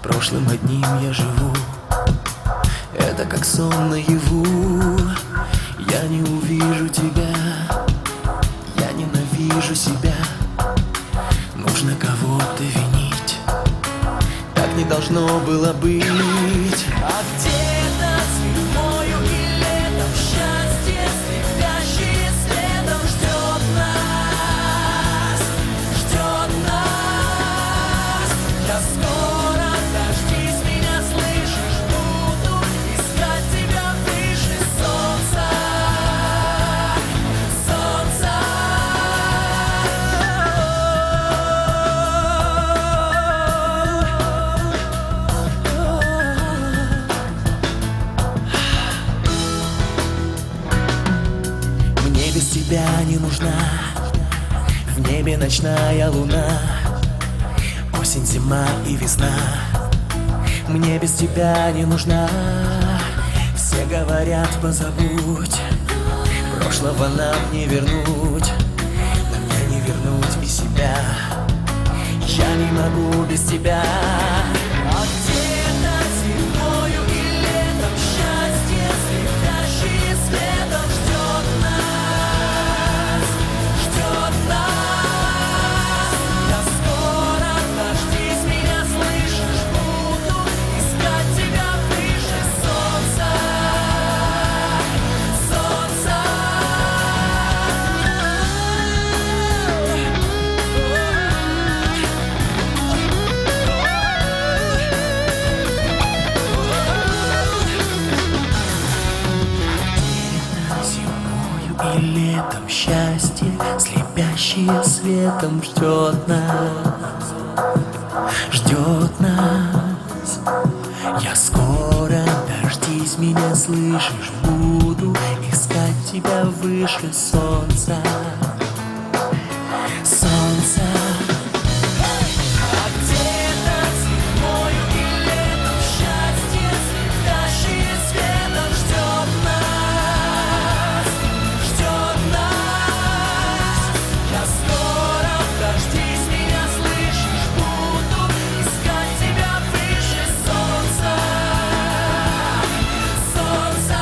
Прошлым одним я живу, это как сон наяву. Я не увижу тебя, я ненавижу себя. Нужно кого-то винить, так не должно было быть. А где-то зимою и летом счастье, слепящее светом, ждет нас, ждет нас. Я скоро, дождись меня, слышишь, буду искать тебя выше солнца, солнца. Мне без тебя не нужна, в небе ночная луна, осень, зима и весна. Мне без тебя не нужна, все говорят позабудь, прошлого нам не вернуть, но мне не вернуть и себя. Я не могу без тебя. А где-то зимою и летом счастье, слепящее светом, ждет нас, ждет нас. Я скоро, дождись меня, слышишь, буду искать тебя выше солнца, солнца. Зимою и летом счастье, слепящее светом, ждет нас, ждет нас. Я скоро, дождись меня, слышишь, буду искать тебя выше солнца, солнца. А где-то зимою и летом счастье, слепящее светом, ждет нас, ждет нас. Я скоро, дождись меня, слышишь, буду искать тебя выше солнца, солнца.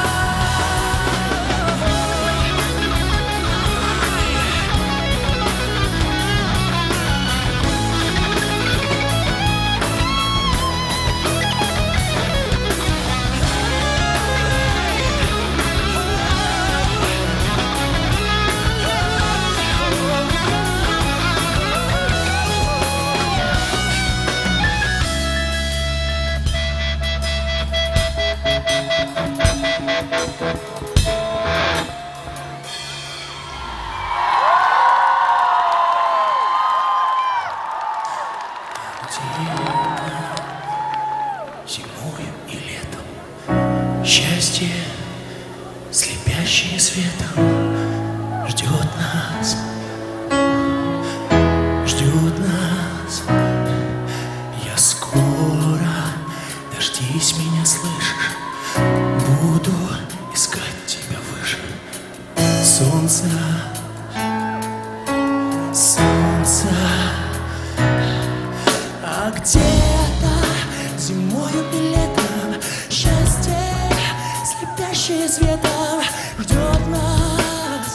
Зимою и летом счастье, слепящее светом, ждет нас, ждет нас. Я скоро, дождись меня, слышишь, буду искать тебя выше солнца, солнца. А где-то зимою и летом счастье, слепящее светом, ждет нас,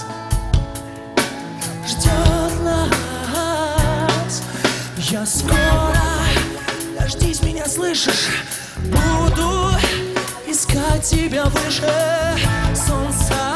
ждет нас. Я скоро, дождись меня, слышишь, буду искать тебя выше солнца.